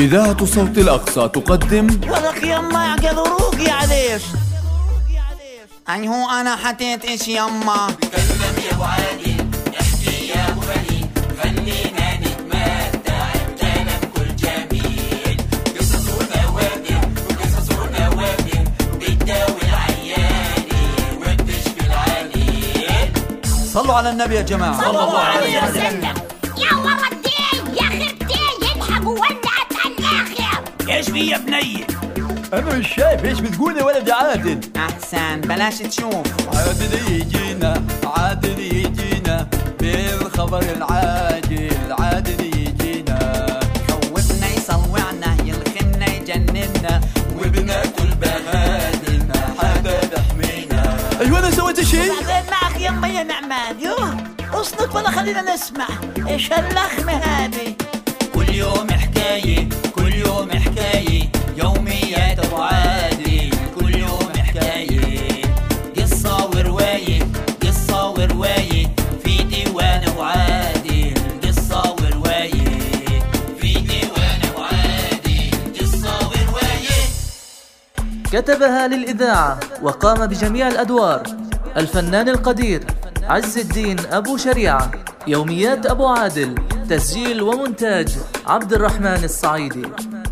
إذاعة صوت الأقصى تقدم ولك يما قدروك يا عليش. أي هو أنا حطيت إيش يما؟ تكلم يا أبو عادل، احكي يا أبو خليل، خلينا نتمتع بكلام كل جميل. قصص ونوادر وقصص ونوادر بتداوي العياني وبتشفي العليل. صلوا على النبي يا جماعة. صلى الله عليه وسلم. يا ولدي يا خرتي يلحقوا ولعت على الآخر. ايش في يا بني؟ أنا مش شايف إيش بتقول يا ولد عادل. أحسن بلاش تشوف. عادل يجينا عادل يجينا بالخبر العاجل، عادل يجينا خوفنا يصوعنا يلخمنا يجننا وبناكل بهادلنا حدا يحمينا. أيوة أنا سويت شيء؟ بعدين معك يما يا نعمان. يوه اصنت ولا خلينا نسمع ايش هاللخمة هذه. كل يوم حكاية كل يوم حكاية، يوميات أبو عادل كل يوم حكاية. قصة ورواية قصة ورواية في ديوان أبو عادل. قصة ورواية في ديوان أبو عادل. قصة ورواية. كتبها للإذاعة وقام بجميع الأدوار الفنان القدير عز الدين أبو شريعة. يوميات أبو عادل، تسجيل ومونتاج عبد الرحمن الصعيدي.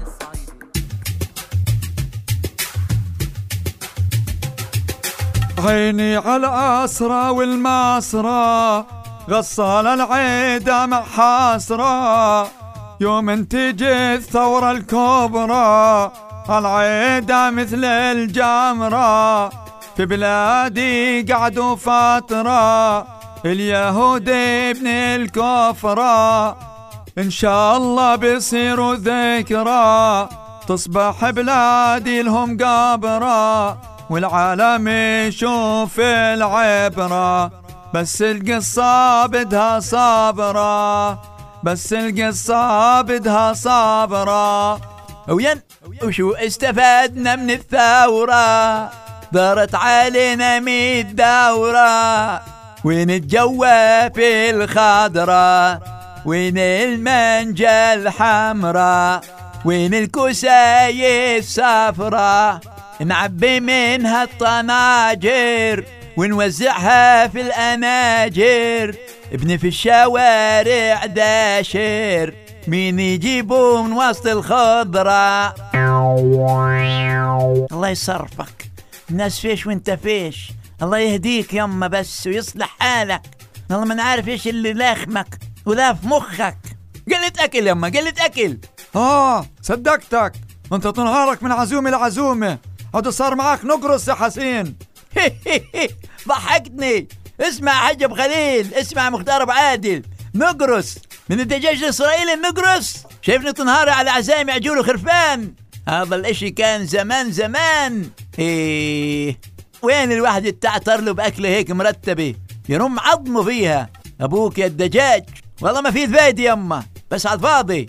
عيني على الأسرى والماسرة، غصال العيدة محاصرة. يوم تجي الثورة الكبرى، العيدة مثل الجمرة. في بلادي قعدوا فترة، اليهودي ابن الكفرة. إن شاء الله بيصيروا ذكرى، تصبح بلادي لهم قبرة، والعالم يشوف العبرة. بس القصة بدها صبرة، بس القصة بدها صبرة. وشو استفدنا من الثورة؟ دارت علينا 100 دورة. وين الجوة في الخضرة؟ وين المنجة الحمراء؟ وين الكوساية الصفراء؟ نعبي منها الطناجر ونوزعها في الأناجر. ابني في الشوارع داشر، مين يجيبه من وسط الخضرة؟ الله يصرفك، الناس فيش وانت فيش. الله يهديك يما بس ويصلح حالك. والله ما نعرف ايش اللي لاخمك ولا في مخك. قلة أكل يما، قلة أكل. صدقتك، انت تنهارك من عزومة لعزومة. هذا صار معك نقرص يا حسين. ضحكتني. اسمع حاج ابو خليل، اسمع مختار ابو عادل. نقرص من الدجاج الاسرائيلي. النقرص شايفني تنهاري على عزايم عجول وخرفان. هذا الاشي كان زمان زمان. وين الواحد يتعتر له باكله هيك مرتبه يرم عظمه فيها؟ ابوك يا الدجاج والله ما في فايدة يما، بس على الفاضي.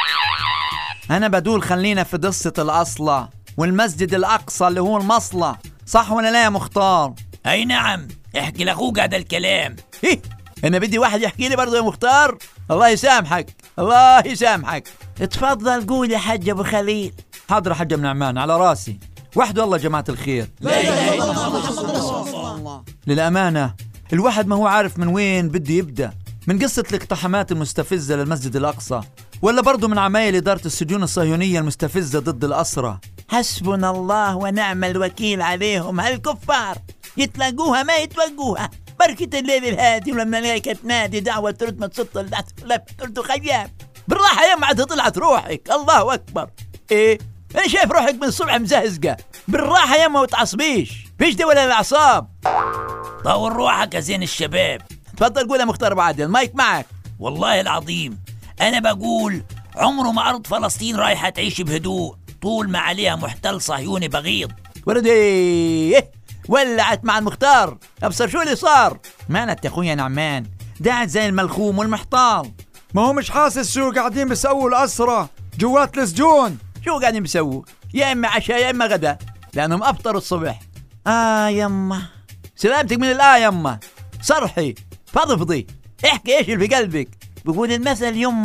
انا بدول خلينا في قصة الاصلة والمسجد الاقصى اللي هو المصلى. صح ولا لا يا مختار؟ أي نعم، احكي لأخوك هذا الكلام. انا بدي واحد يحكي لي برضه يا مختار. الله يسامحك، الله يسامحك. اتفضل قول يا حاج ابو خليل. حاضر يا حاج ابن عمان، على راسي. وحده الله جماعة الخير. لا اله الا الله. للأمانة الواحد ما هو عارف من وين بده يبدأ. من قصة الاقتحامات المستفزة للمسجد الأقصى، ولا برضو من عمايل إدارة السجون الصهيونية المستفزة ضد الأسرى. حسبنا الله ونعم الوكيل عليهم هالكفار. يتلاقوها ما يتوقوها. بركة الليل الهادي ولما الملائكة تنادي دعوة ترد ما تصد ترد خيام. بالراحة يا معد طلعت روحك. الله أكبر. أنا شايف روحك من الصبح مزهزقة. بالراحة يا ما وتعصبيش، فيش دي ولا الأعصاب. طور روحك يا زين الشباب. تفضل قول يا مختار أبو عادل، المايك معك. والله العظيم أنا بقول عمره ما أرض فلسطين رايحة تعيش بهدوء طول ما عليها محتل صهيوني بغيض. وردي ولعت مع المختار. أبصر شو اللي صار؟ مانت يا أخويا نعمان، قاعد زي الملخوم والمحتال. ما هو مش حاسس شو قاعدين بيسووا الأسرى جوات السجون؟ شو قاعدين بيسووا؟ يا إما عشاء يا إما غدا، لأنهم أفطروا الصبح. يما سلامتك من يما. صرحي فضفضي، احكي ايش اللي في قلبك. بقول المثل يما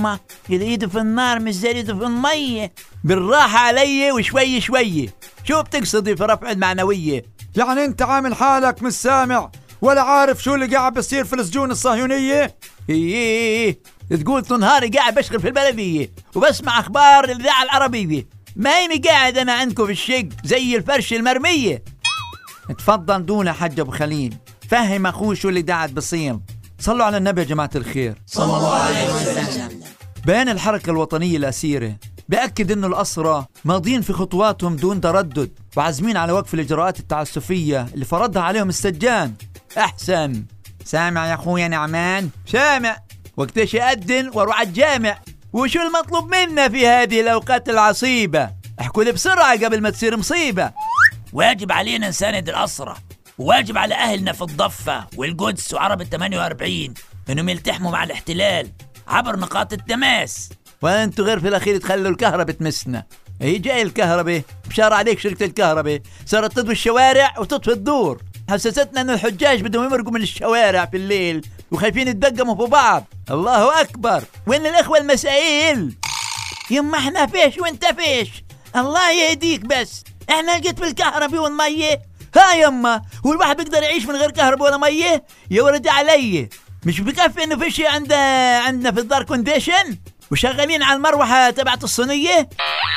اللي ايده في النار مش زي ايده في المية. بالراحة علي وشوي شوي. شو بتقصدي في رفع المعنوية؟ يعني انت عامل حالك مش سامع ولا عارف شو اللي قاعد بيصير في السجون الصهيونية؟ ايه تقول طول نهاري قاعد بشتغل في البلدية وبسمع اخبار الاذاعة العربية، ما هيني قاعد انا عندكم في الشق زي الفرش المرمية. تفضل دون حج ابو خليل، فهم اخوه شو اللي قاعد بصير. صلوا على النبي يا جماعة الخير صلى الله عليه وسلم. بيان الحركة الوطنية الأسيرة بأكد إنه الأسرى ماضين في خطواتهم دون تردد وعازمين على وقف الإجراءات التعسفية اللي فرضها عليهم السجان. أحسن. سامع يا أخويا نعمان؟ سامع. وقتاش أذن واروح على الجامع. وشو المطلوب منا في هذه الأوقات العصيبة؟ احكوا لي بسرعة قبل ما تصير مصيبة. واجب علينا نساند الأسرى، وواجب على أهلنا في الضفة والقدس وعرب ال48 إنهم يلتحموا مع الاحتلال عبر نقاط التماس. وانتوا غير في الأخير تخلوا الكهرباء تمسنا. هي جاي الكهرباء بشار عليك شركة الكهرباء صارت تضوي الشوارع وتطفي الدور، حسستنا إنه الحجاج بدهم يمرقوا من الشوارع في الليل وخايفين يتدقموا في بعض. الله أكبر. وين الإخوة المسائل؟ يما احنا فيش وانت فيش، الله يهديك. بس احنا لقيت بالكهرباء والمية. ها يما، هو الواحد بيقدر يعيش من غير كهرباء ولا مية؟ يا ولدي علي، مش بكفي انه في شيء عندنا في الدار كونديشن وشغالين على المروحة تبعت الصينية؟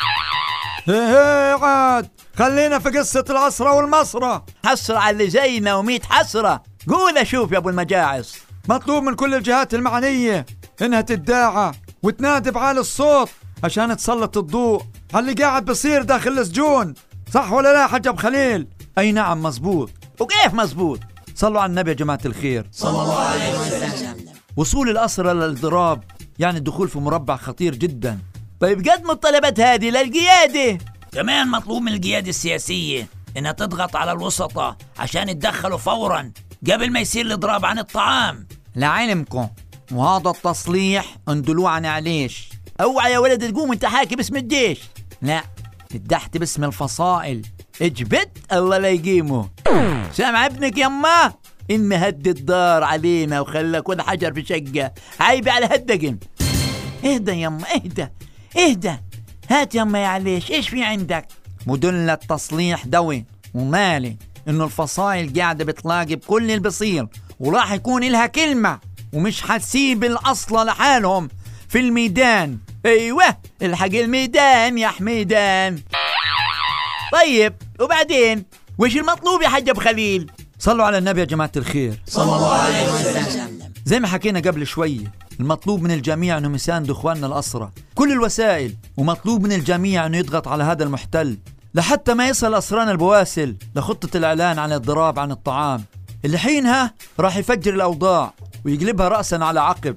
هي عاد خلينا في قصة الأسرة والمسرة. حسرة على اللي زينا و100 حسرة. قول اشوف يا ابو المجاعص. مطلوب من كل الجهات المعنية انها تداعى وتنادي بعالي الصوت عشان تسلط الضوء على اللي قاعد بصير داخل السجون. صح ولا لا حاج ابو خليل؟ أي نعم مزبوط. وكيف مزبوط؟ صلوا على النبي يا جماعة الخير صلى الله عليه وسلم. وصول الأسرى للإضراب يعني الدخول في مربع خطير جدا. طيب قدموا الطلبات هذه للقيادة. كمان مطلوب من القيادة السياسية إنها تضغط على الوسطاء عشان يتدخلوا فورا قبل ما يصير الإضراب عن الطعام. لعلمكم وهذا التصليح اندلوه عن عليش. اوعى يا ولد تقوم انت حاكي باسم الجيش. لا، اتدحت باسم الفصائل. اجبت الله لا يقيمه. سامع ابنك يما؟ إن مهد الدار علينا وخلى كل حجر في شقة. عيب على هالدقن. اهدى يما اهدى. هات يما يا عليش، ايش في عندك؟ مدلة تصليح دوي ومالي انه الفصائل قاعدة بتلاقي بكل اللي بصير وراح يكون لها كلمة ومش حتسيب الأصلة لحالهم في الميدان. ايوه الحق الميدان يا حميدان. طيب وبعدين وش المطلوب يا حاج ابو خليل؟ صلوا على النبي يا جماعة الخير صلى الله عليه وسلم. زي ما حكينا قبل شوي، المطلوب من الجميع انهم يساندوا اخواننا الأسرى كل الوسائل، ومطلوب من الجميع انه يضغط على هذا المحتل لحتى ما يصل أسرانا البواسل لخطة الإعلان عن الضراب عن الطعام اللي حينها راح يفجر الأوضاع ويقلبها رأسا على عقب.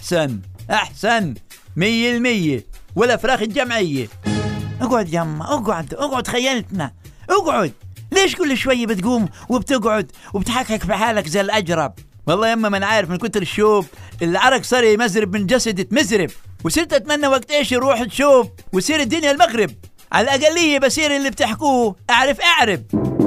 أحسن 100%. ولا فراخ الجمعية. اقعد يما اقعد خيلتنا اقعد. ليش كل شوية بتقوم وبتقعد وبتحكك في حالك زي الأجرب؟ والله يما ما انا عارف من كتر الشوب العرق صار يمزرب من جسدي تمزرب، وصرت اتمنى وقت ايش يروح الشوب ويصير الدنيا المغرب. على الأقلية بصير اللي بتحكوه أعرب.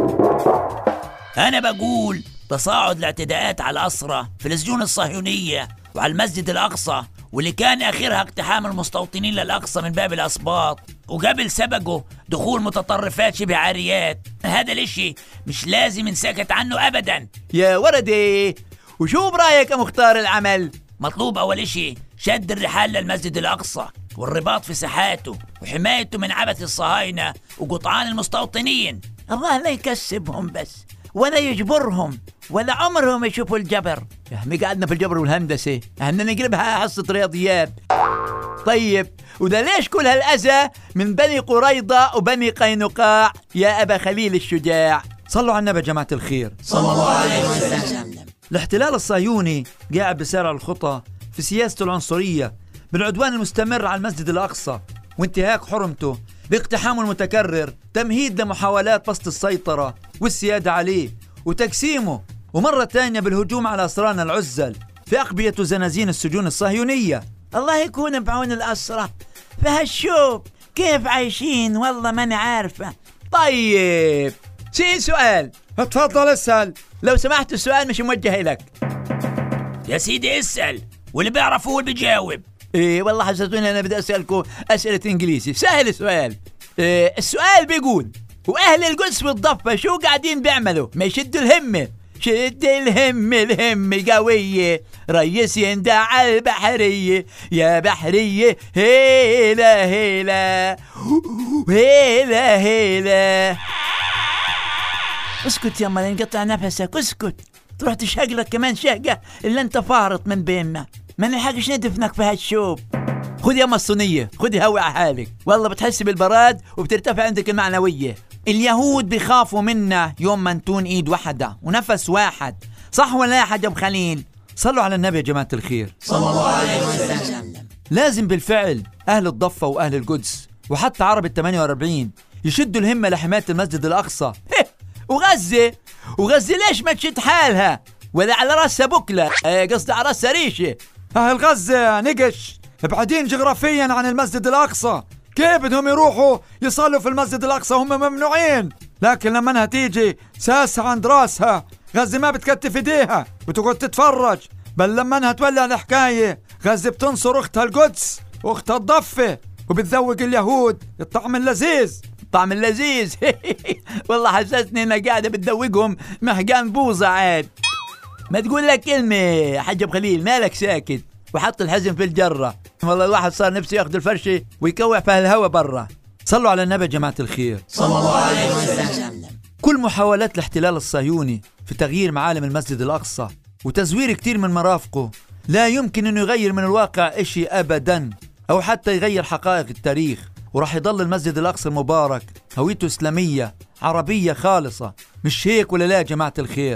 أنا بقول تصاعد الاعتداءات على الأسرى في السجون الصهيونية وعلى المسجد الأقصى، واللي كان آخرها اقتحام المستوطنين للأقصى من باب الأسباط، وقبل سبقه دخول متطرفات شبه عاريات. هذا الاشي مش لازم نسكت عنه أبدا. يا وردي، وشو برأيك يا مختار العمل؟ مطلوب أول اشي شد الرحال للمسجد الأقصى والرباط في ساحاته وحمايته من عبث الصهاينة وقطعان المستوطنين. الله لا يكسبهم بس ولا يجبرهم ولا عمرهم يشوفوا الجبر. يا عمي قعدنا في الجبر والهندسة، احنا نقلبها حصة رياضيات. طيب وده ليش كل هالأذى من بني قريضة وبني قينقاع يا أبا خليل الشجاع؟ صلوا على النبي يا جماعة الخير صلى الله عليه وسلم. الاحتلال الصهيوني قاعد بسارع الخطى في سياسته العنصرية بالعدوان المستمر على المسجد الأقصى وانتهاك حرمته باقتحامه المتكرر، تمهيد لمحاولات بسط السيطرة والسيادة عليه وتقسيمه، ومرة تانية بالهجوم على أسرانا العزل في أقبية وزنازين السجون الصهيونية. الله يكون بعون الأسرة في هالشوب كيف عايشين والله ماني عارفة. طيب سؤال. اتفضل اسأل. لو سمحت السؤال مش موجه لك. يا سيدي اسأل، واللي بيعرف هو اللي بيجاوب. إيه والله حسيتوني أنا بدي أسألكم أسئلة إنجليزي. سهل السؤال. السؤال بيقول وأهل القدس والضفة شو قاعدين بيعملوا؟ ما يشدوا الهمة. شد الهمة قوية، ريس يندع البحرية، يا بحرية هيلا هيلا هيلا هيلا. اسكت يا مالين قطع نفسك، اسكت. تروح تشهق لك كمان شهقة اللي انت فارط من بيننا، ما نلحقش ندفنك في هالشوب. خذ يا الصينية، خذ هوي على حالك، والله بتحس بالبراد وبترتفع عندك المعنوية. اليهود بيخافوا منا يوم ما نتون ايد واحدة ونفس واحد، صح ولا يا حاج ابو خليل؟ صلوا على النبي يا جماعة الخير صلى الله عليه وسلم. لازم بالفعل اهل الضفة واهل القدس وحتى عرب ال48 يشدوا الهمة لحماية المسجد الاقصى. وغزة ليش ما تشد حالها؟ ولا على راسها بكلة، قصدي على راسها ريشة. أهل غزة نقش بعدين جغرافيا عن المسجد الأقصى، كيف بدهم يروحوا يصلوا في المسجد الأقصى؟ هم ممنوعين. لكن لما انها تيجي ساسة عند راسها، غزة ما بتكتف ايديها وتقعد تتفرج، بل لما انها تولع الحكاية غزة بتنصر اختها القدس واختها الضفة وبتذوق اليهود الطعم اللذيذ. طعم اللذيذ. والله حسسني انها قاعدة بتذوقهم مهجان بوظة عاد. ما تقول لك كلمة حاج ابو خليل، مالك ساكت وحط الحزم في الجرة؟ والله الواحد صار نفسه ياخذ الفرشة ويكوع في الهوا برا. صلوا على النبي يا جماعة الخير صلى الله عليه وسلم. كل محاولات الاحتلال الصهيوني في تغيير معالم المسجد الأقصى وتزوير كتير من مرافقه لا يمكن انه يغير من الواقع اشي ابدا، او حتى يغير حقائق التاريخ. وراح يضل المسجد الأقصى المبارك هويته إسلامية عربية خالصة، مش هيك ولا لا يا جماعة الخير؟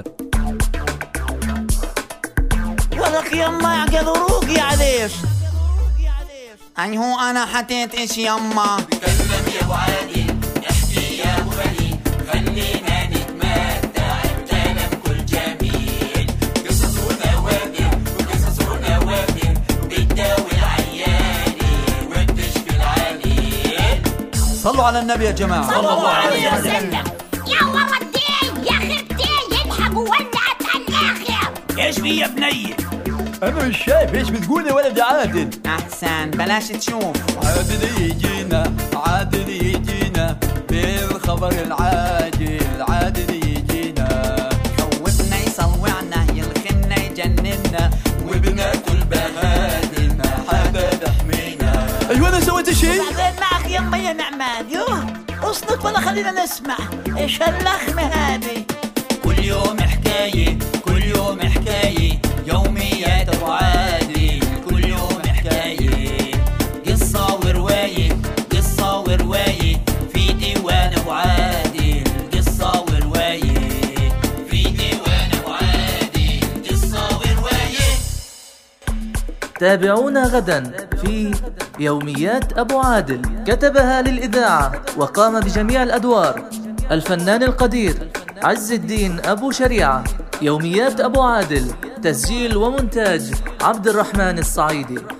ولك يما يعقل روقي عليش. أي هو أنا حطيت إيش يما؟ تكلم يا ابو عادل، احكي يا ابو خليل، خلينا نتمتع بكلام كل جميل. قصص ونوادر وقصص ونوادر بتداوي العياني وبتشفي العليل. صلوا على النبي يا جماعة صلى الله عليه وسلم. يا ولدي يا خرتي يلحقوا ولعت الآخر. ايش في يا بني؟ أنا مش شايف إيش بتقول يا ولد عادل. أحسن بلاش تشوف. عادل يجينا عادل يجينا بالخبر العاجل، عادل يجينا خوفنا يصوعنا يلخنا يجننا وبناكل بهادم حدا تحمينا. أيوة أنا سويت شيء؟ بعدين معك يما يا نعمان. يوه اصلك ولا خلينا نسمع ايش هاللخمة هذه. كل يوم حكاية كل يوم حكاية، يوميات ابو عادل كل يوم حكاية. قصة ورواية قصة ورواية في ديوان ابو عادل. قصة ورواية في ديوان ابو عادل. قصة ورواية. تابعونا غدا في يوميات أبو عادل، كتبها للإذاعة وقام بجميع الأدوار الفنان القدير عز الدين أبو شريعة. يوميات أبو عادل، تسجيل ومونتاج عبد الرحمن الصعيدي.